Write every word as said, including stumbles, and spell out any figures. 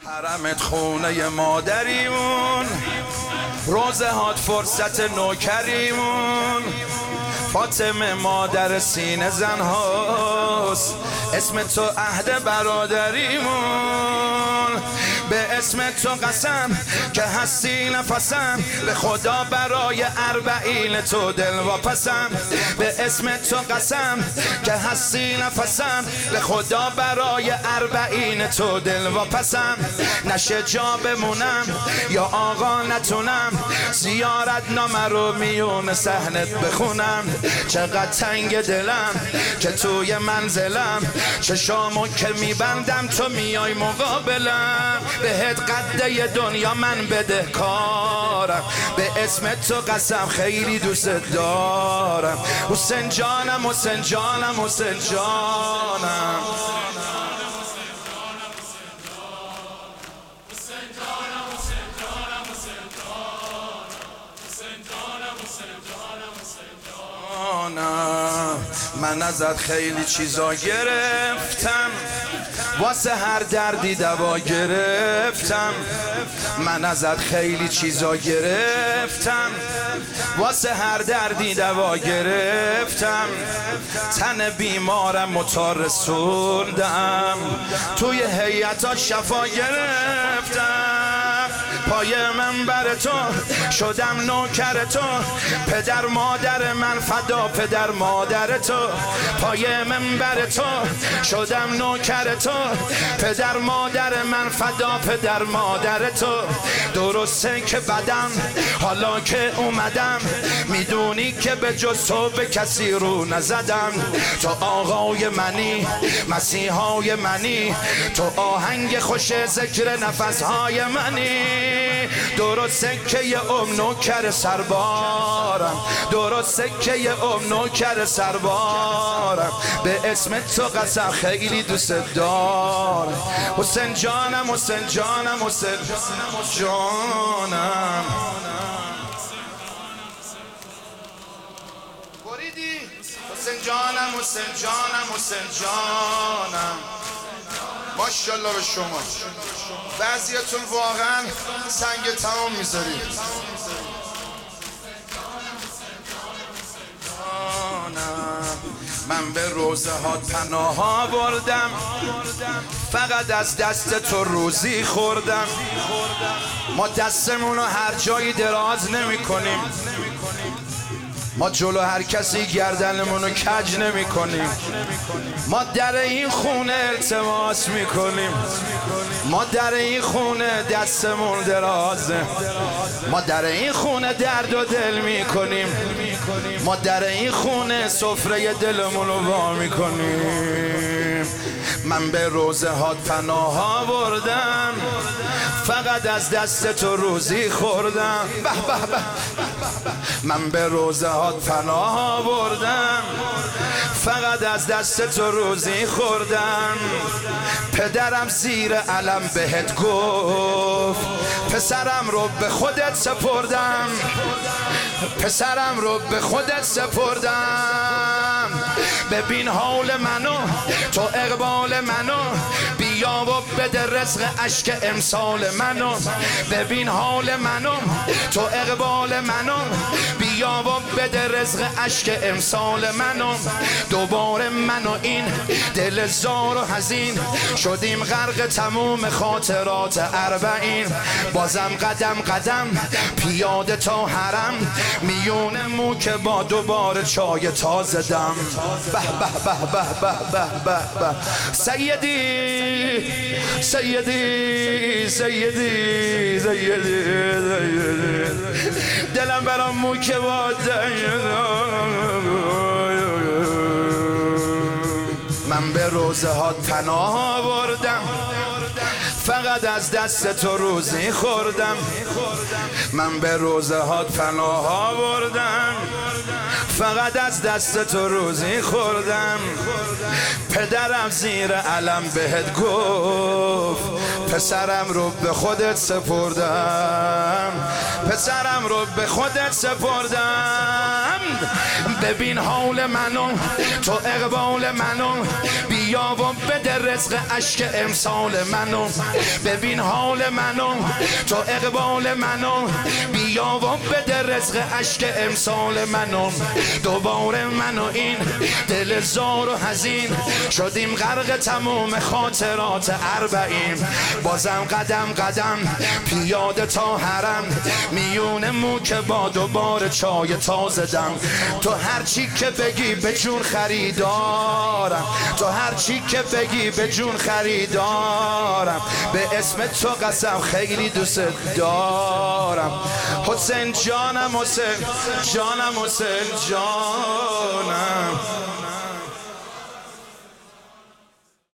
حرمت خونه مادریمون، روزه هات فرصت نوکریمون. فاطمه مادر سینه زن هاست، اسم تو عهد برادریمون. به اسم تو قسم که هستی نفسم، به خدا برای اربعین تو دل واپسم. به اسم تو قسم که هستی نفسم، به خدا برای اربعین تو دل واپسم. نشه جا بمونم یا آقا نتونم، زیارت نامه رو میون صحنت بخونم. چقدر تنگ دلم که توی منزلم، چشامو که میبندم تو میای مقابلم. بهت قده دنیا من بده کارم، به اسم تو قسم خیلی دوست دارم. حسین جانم حسین جانم حسین جانم. من ازت خیلی چیزا گرفتم، واسه هر دردی دوا گرفتم. من ازت خیلی چیزا گرفتم، واسه هر دردی دوا گرفتم. تن بیمارم متا رسوندم، توی هیئتا شفا گرفتم. پای منبر تو شدم نوکر تو، پدر مادر من فدا پدر مادر تو. پای منبر تو شدم نوکر تو، پدر مادر من فدا پدر مادر تو. درسته که بدم حالا که اومدم، میدونی که به جز تو به کسی رو نزدم. تو آقای منی مسیحای منی، تو آهنگ خوش ذکر نفسهای منی. درسته که یه ام نوکر سربارم، درسته که یه ام نوکر سربارم. به اسم تو قسم خیلی دوست دارم. حسین جانم حسین جانم حسین جانم. بریدی حسین جانم حسین جانم حسین جانم. ماشاءالله به شما. بعضیاتون واقعا سنگ تمام میذارید. من به روزه ها پناه آوردم، فقط از دست تو روزی خوردم. ما دستمونو هر جایی دراز نمی کنیم، ما جلو هر کسی گردنمونو کج نمی کنیم. ما در این خونه التماس می کنیم، ما در این خونه دستمون درازه. ما در این خونه درد و دل می کنیم، ما در این خونه سفره دلمونو وا می کنیم. من به روزه هات پناه آوردم، فقط از دست تو روزی خوردم. به به به. من به روزه هات پناه آوردم، فقط از دست تو روزی خوردم. پدرم زیر علم بهت گفت، پسرم رو به خودت سپردم، پسرم رو به خودت سپردم. ببین حال منو تو اقبال منو، بیا و بده رزق اشک امسال منو. ببین حال منو تو اقبال منو، بیا و بده رزق اشک امسال منو. دوباره منو این دل زار و حزین، شدیم غرق تموم خاطرات اربعین. بازم قدم قدم پیاده تا حرم، میون مو که با دوباره چای تازه دم. به به به به به به به به. سیدی سیدی سیدی سیدی دلم برام مو که با من به روزه ها پناه آوردم، فقط از دست تو روزی خوردم. من به روزه هات پناه آوردم، فقط از دست تو روزی خوردم. پدرم زیر علم بهت گفت، پسرم رو به خودت سپردم، پسرم رو به خودت سپردم. ببین حال منو تو اقبال منو، بیا بیا و بده رزق اشک امسال منو، ببین حال منو تو اقبال منو، بیا و بده رزق اشک امسال منو. دوباره منو این دل زار و حزین شدیم غرق تموم خاطرات اربعین. بازم قدم قدم پیاده تا حرم، میون مو که با دوباره چای تازه دم. تو هر چی که بگی به جون خریدارم، تو هر چی که بگی به جون خریدارم، به اسم تو قسم خیلی دوست دارم. حسین جانم حسین جانم حسین جانم.